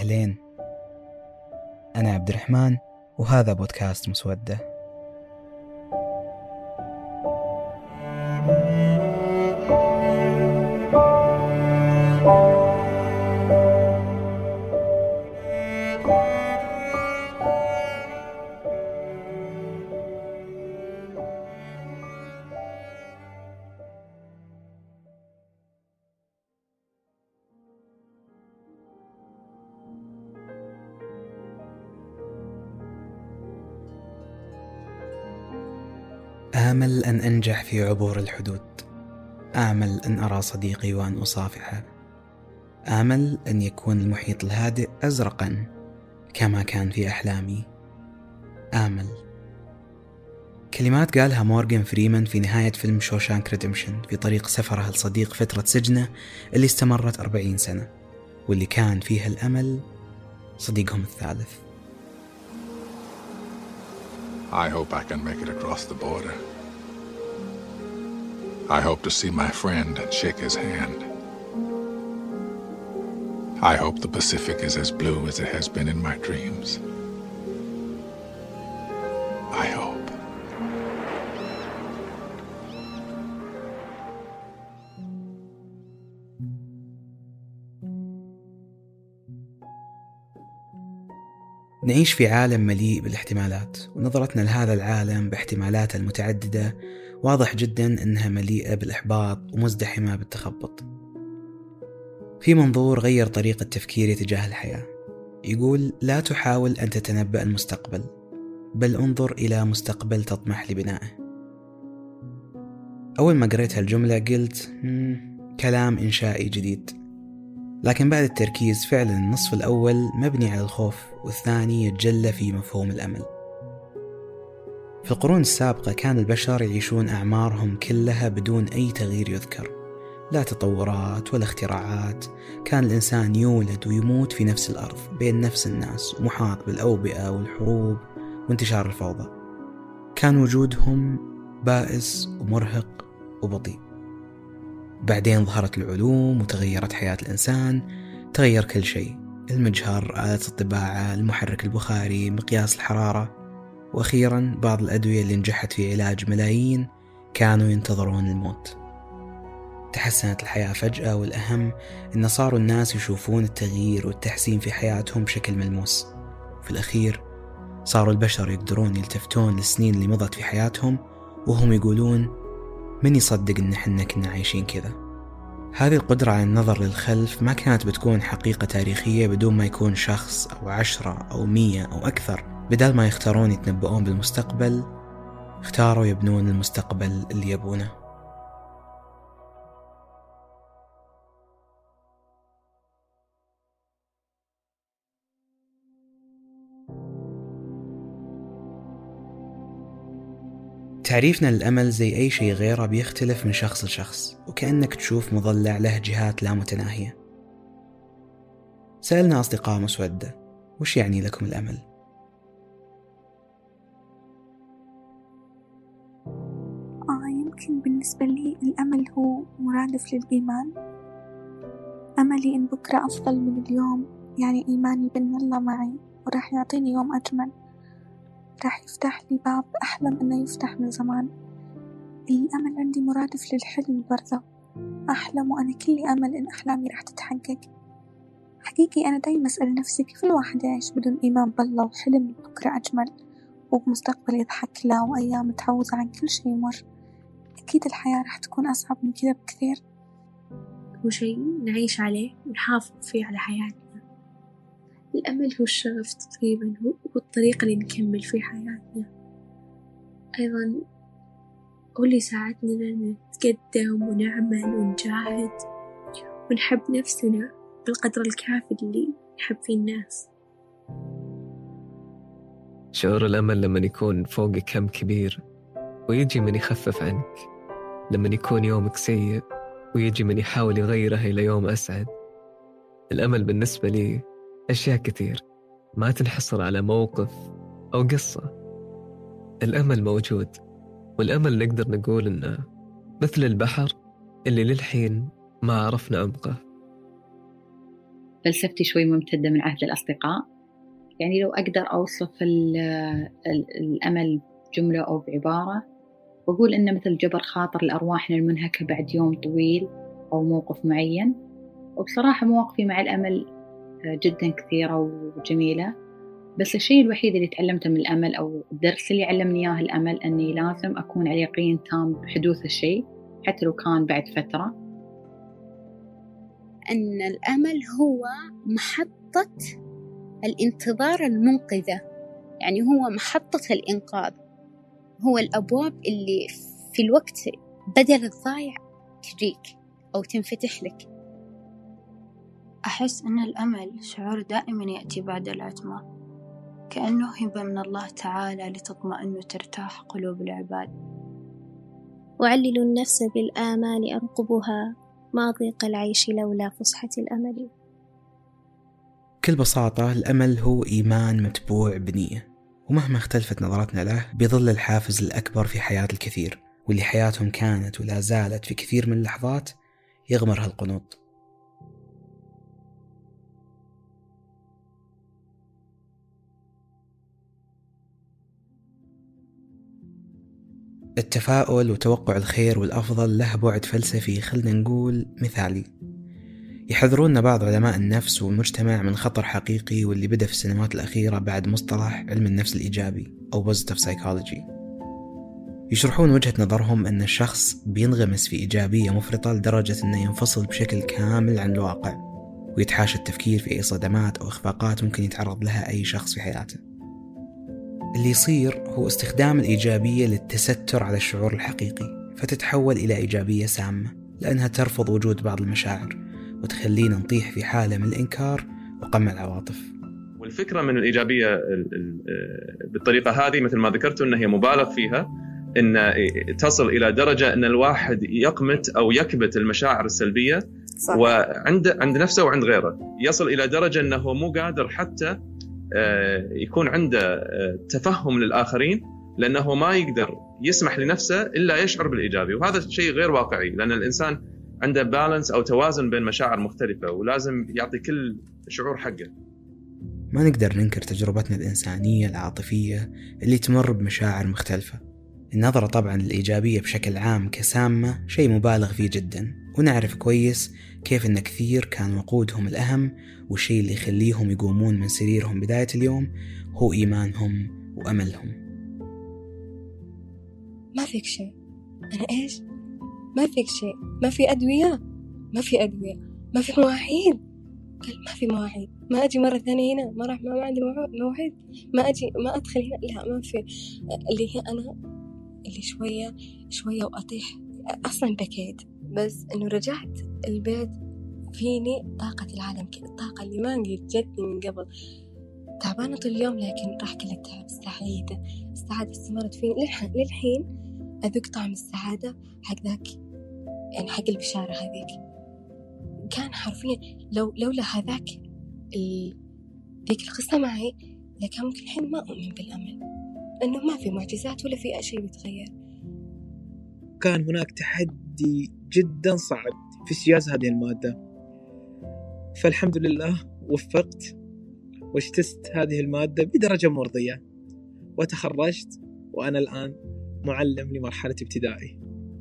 أهلين، أنا عبد الرحمن وهذا بودكاست مسودة. آمل أن أنجح في عبور الحدود، آمل أن أرى صديقي وأن أصافحه، آمل أن يكون المحيط الهادئ أزرقا كما كان في أحلامي. آمل، كلمات قالها مورغان فريمان في نهاية فيلم شوشانك ريديمشن في طريق سفره لصديق فترة سجنه اللي استمرت 40 سنة، واللي كان فيها الأمل صديقهم الثالث. I hope I can make it across the border. I hope to see my friend and shake his hand. I hope the Pacific is as blue as it has been in my dreams. I hope. نعيش في عالم مليء بالاحتمالات، ونظرتنا لهذا العالم باحتمالاته المتعددة واضح جدا أنها مليئة بالإحباط ومزدحمة بالتخبط. في منظور غير طريقة تفكيري تجاه الحياة، يقول لا تحاول أن تتنبأ المستقبل، بل انظر إلى مستقبل تطمح لبنائه. أول ما قريت هالجملة قلت كلام إنشائي جديد، لكن بعد التركيز فعلا النصف الأول مبني على الخوف والثاني يتجلى في مفهوم الأمل. في القرون السابقة كان البشر يعيشون أعمارهم كلها بدون أي تغيير يذكر، لا تطورات ولا اختراعات. كان الإنسان يولد ويموت في نفس الأرض بين نفس الناس، محاط بالأوبئة والحروب وانتشار الفوضى. كان وجودهم بائس ومرهق وبطيء. بعدين ظهرت العلوم وتغيرت حياة الإنسان، تغير كل شيء، المجهر، آلة الطباعة، المحرك البخاري، مقياس الحرارة، وأخيرا بعض الأدوية اللي نجحت في علاج ملايين كانوا ينتظرون الموت. تحسنت الحياة فجأة، والأهم إن صاروا الناس يشوفون التغيير والتحسين في حياتهم بشكل ملموس. في الأخير صاروا البشر يقدرون يلتفتون للسنين اللي مضت في حياتهم وهم يقولون من يصدق إن إحنا كنا عايشين كذا. هذه القدرة على النظر للخلف ما كانت بتكون حقيقة تاريخية بدون ما يكون شخص أو 10 أو 100 أو أكثر، بدل ما يختارون يتنبؤون بالمستقبل، اختاروا يبنون المستقبل اللي يبونه. تعريفنا للأمل زي أي شيء غيره بيختلف من شخص لشخص، وكأنك تشوف مضلع له جهات لا متناهية. سألنا أصدقاء مسودة وش يعني لكم الأمل؟ يمكن بالنسبة لي الأمل هو مرادف للإيمان. أملي إن بكرة أفضل من اليوم، يعني إيماني بأن الله معي وراح يعطيني يوم أجمل، راح يفتح لي باب أحلم أنه يفتح من زمان. الأمل عندي مرادف للحلم برضه، أحلم وأنا كل أمل إن أحلامي راح تتحقق. حقيقي أنا دايما أسأل نفسي كيف الواحد يعيش بدون إيمان بالله وحلم بكرة أجمل وبمستقبل يضحك له وأيام تعوض عن كل شيء مر. أكيد الحياة راح تكون أصعب من كذا بكثير. هو شيء نعيش عليه ونحافظ فيه على حياتنا. الأمل هو الشغف تقريبا، هو الطريقة اللي نكمل في حياتنا. أيضا هو اللي يساعدنا أن نتقدم ونعمل ونجاهد ونحب نفسنا بالقدر الكافي اللي نحب فيه الناس. شعور الأمل لما يكون فوق كم كبير ويجي من يخفف عنك، لما يكون يومك سيء ويجي من يحاول يغيره إلى يوم أسعد. الأمل بالنسبة لي أشياء كثير، ما تنحصر على موقف أو قصة. الأمل موجود، والأمل نقدر نقول إنه مثل البحر اللي للحين ما عرفنا عمقه. فلسفتي شوي ممتدة من عهد الأصدقاء. يعني لو أقدر أوصف الأمل جملة أو بعبارة، وأقول إنه مثل جبر خاطر لأرواحنا المنهكة بعد يوم طويل أو موقف معين. وبصراحة مواقفي مع الأمل جدا كثيرة وجميلة، بس الشيء الوحيد اللي تعلمته من الأمل أو الدرس اللي علمني إياه الأمل أني لازم أكون على يقين تام بحدوث الشيء حتى لو كان بعد فترة. أن الأمل هو محطة الانتظار المنقذة، يعني هو محطة الإنقاذ، هو الأبواب اللي في الوقت بدل الضايع تجيك أو تنفتح لك. أحس أن الأمل شعور دائما يأتي بعد العتمة، كأنه هبة من الله تعالى لتطمئن وترتاح قلوب العباد. وعللوا النفس بالآمال أرقبها، ما ضيق العيش لولا فسحة الأمل. بكل بساطة الأمل هو إيمان متبوع بنية، ومهما اختلفت نظرتنا له بيظل الحافز الأكبر في حياة الكثير، واللي حياتهم كانت ولا زالت في كثير من اللحظات يغمرها القنوط. التفاؤل وتوقع الخير والأفضل له بعد فلسفي، خلنا نقول مثالي. يحذرون بعض علماء النفس والمجتمع من خطر حقيقي واللي بدأ في السنوات الأخيرة بعد مصطلح علم النفس الإيجابي أو positive psychology. يشرحون وجهة نظرهم أن الشخص بينغمس في إيجابية مفرطة لدرجة أنه ينفصل بشكل كامل عن الواقع، ويتحاشى التفكير في أي صدمات أو إخفاقات ممكن يتعرض لها أي شخص في حياته. اللي يصير هو استخدام الإيجابية للتستر على الشعور الحقيقي، فتتحول إلى إيجابية سامة لأنها ترفض وجود بعض المشاعر وتخلينا نطيح في حالة من الإنكار وقمع العواطف. والفكرة من الإيجابية بالطريقة هذه مثل ما ذكرت أنها هي مبالغ فيها، أن تصل إلى درجة أن الواحد يقمت أو يكبت المشاعر السلبية عند نفسه وعند غيره، يصل إلى درجة أنه مو قادر حتى يكون عنده تفهم للآخرين، لأنه ما يقدر يسمح لنفسه إلا يشعر بالإيجابي. وهذا شيء غير واقعي، لأن الإنسان عنده بالانس أو توازن بين مشاعر مختلفة، ولازم يعطي كل شعور حقه. ما نقدر ننكر تجربتنا الإنسانية العاطفية اللي تمر بمشاعر مختلفة. النظرة طبعا للإيجابية بشكل عام كسامة شيء مبالغ فيه جدا، ونعرف كويس كيف أن كثير كان وقودهم الأهم، والشيء اللي يخليهم يقومون من سريرهم بداية اليوم هو إيمانهم وأملهم. ما فيك شيء. أنا إيش؟ ما فيك شيء. ما في أدوية. ما في أدوية. ما في مواعيد. قال ما في مواعيد. ما أجي مرة ثانية هنا. ما راح ما عندي مواعيد. ما أجي ما أدخل هنا. لا ما في. اللي هي أنا اللي شوية وأطيح. أصلا بكيت، بس إنه رجعت البيت فيني طاقة العالم، الطاقة اللي ما جتني من قبل. تعبانة طول اليوم لكن راح كل التعب. السعادة استمرت فيني للحين. أذوق طعم السعادة حق ذاك، يعني حق البشارة هذيك. كان حرفيا لولا هذاك ذيك القصة معي لكان ممكن الحين ما أؤمن بالأمل، إنه ما في معجزات ولا في شيء بيتغير. كان هناك تحدي جدا صعب في اجتياز هذه المادة، فالحمد لله وفقت واجتزت هذه المادة بدرجة مرضية وتخرجت، وأنا الآن معلم لمرحلة ابتدائي.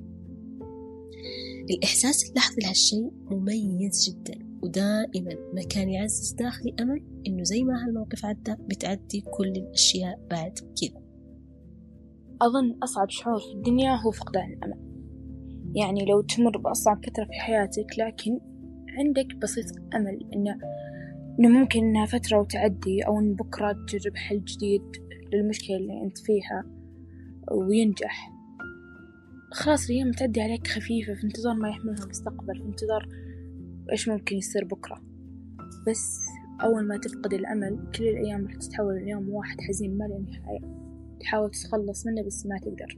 الإحساس اللحظي لهالشيء مميز جدا، ودائما ما كان يعزز داخلي أمل إنه زي ما هالموقف عدى بتعدي كل الأشياء بعد كذا. أظن أصعب شعور في الدنيا هو فقدان الأمل. يعني لو تمر بأصعب فترة في حياتك لكن عندك بسيط أمل إنه ممكن إنها فترة وتعدي، أو إن بكرة تجرب حل جديد للمشكلة اللي أنت فيها وينجح، خلاص الأيام تعدي عليك خفيفة في انتظار ما يحملها المستقبل، في انتظار إيش ممكن يصير بكرة. بس أول ما تفقد الأمل كل الأيام راح تتحول اليوم واحد حزين ما له نهاية، تحاول تتخلص منه بس ما تقدر.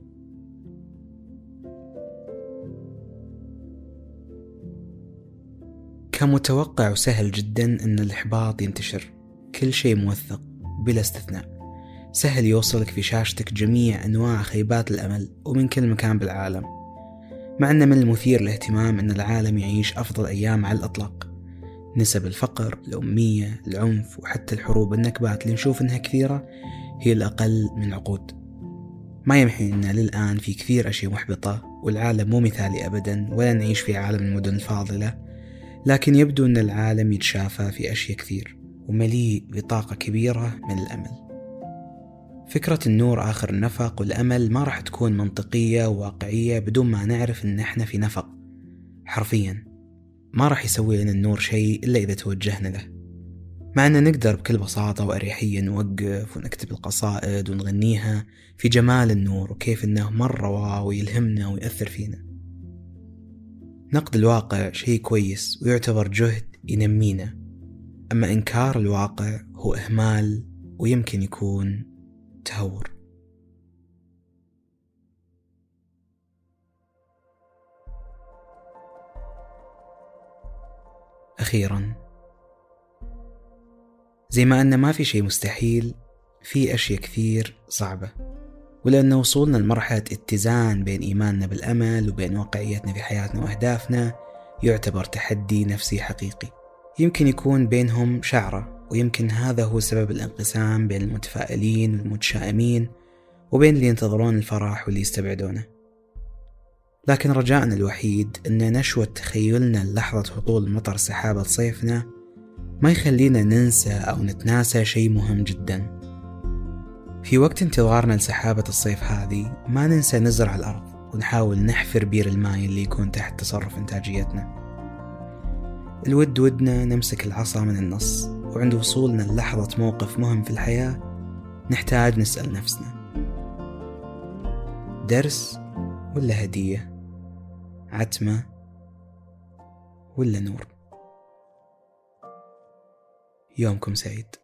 كان متوقع وسهل جدا أن الإحباط ينتشر، كل شيء موثق بلا استثناء، سهل يوصلك في شاشتك جميع أنواع خيبات الأمل ومن كل مكان بالعالم. مع أن من المثير للاهتمام أن العالم يعيش أفضل أيام على الإطلاق، نسب الفقر، الأمية، العنف، وحتى الحروب والنكبات اللي نشوف إنها كثيرة هي الأقل من عقود. ما يمحي إن للآن في كثير أشياء محبطة، والعالم مو مثالي أبدا، ولا نعيش في عالم المدن الفاضلة، لكن يبدو أن العالم يتشافى في أشياء كثير ومليء بطاقة كبيرة من الأمل. فكرة النور آخر النفق والأمل ما راح تكون منطقية وواقعية بدون ما نعرف إن إحنا في نفق حرفيا. ما راح يسوي لنا النور شيء إلا إذا توجهنا له، مع أن نقدر بكل بساطة وأريحية نوقف ونكتب القصائد ونغنيها في جمال النور وكيف إنه مرة واو ويلهمنا ويأثر فينا. نقد الواقع شيء كويس ويعتبر جهد ينمينا، أما إنكار الواقع هو إهمال ويمكن يكون تهور. أخيرا، زي ما أن ما في شيء مستحيل، في أشياء كثير صعبة، ولأن وصولنا لمرحلة اتزان بين إيماننا بالأمل وبين واقعيتنا في حياتنا وأهدافنا يعتبر تحدي نفسي حقيقي. يمكن يكون بينهم شعرة، ويمكن هذا هو سبب الانقسام بين المتفائلين والمتشائمين، وبين اللي ينتظرون الفرح واللي يستبعدونه. لكن رجاءنا الوحيد أن نشوة تخيلنا للحظة هطول مطر سحابة صيفنا ما يخلينا ننسى أو نتناسى شيء مهم جدا. في وقت انتظارنا لسحابة الصيف هذه ما ننسى نزرع الأرض ونحاول نحفر بير الماء اللي يكون تحت تصرف إنتاجيتنا. الود ودنا نمسك العصا من النص، وعند وصولنا للحظة موقف مهم في الحياة نحتاج نسأل نفسنا: درس ولا هدية؟ عتمة ولا نور؟ يومكم سعيد.